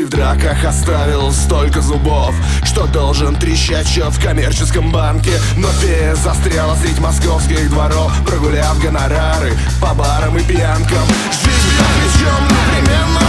Ты в драках оставил столько зубов, что должен трещать счет в коммерческом банке. Но фея застряла средь московских дворов, прогуляв гонорары по барам и пьянкам. Жизнь за плечом непременно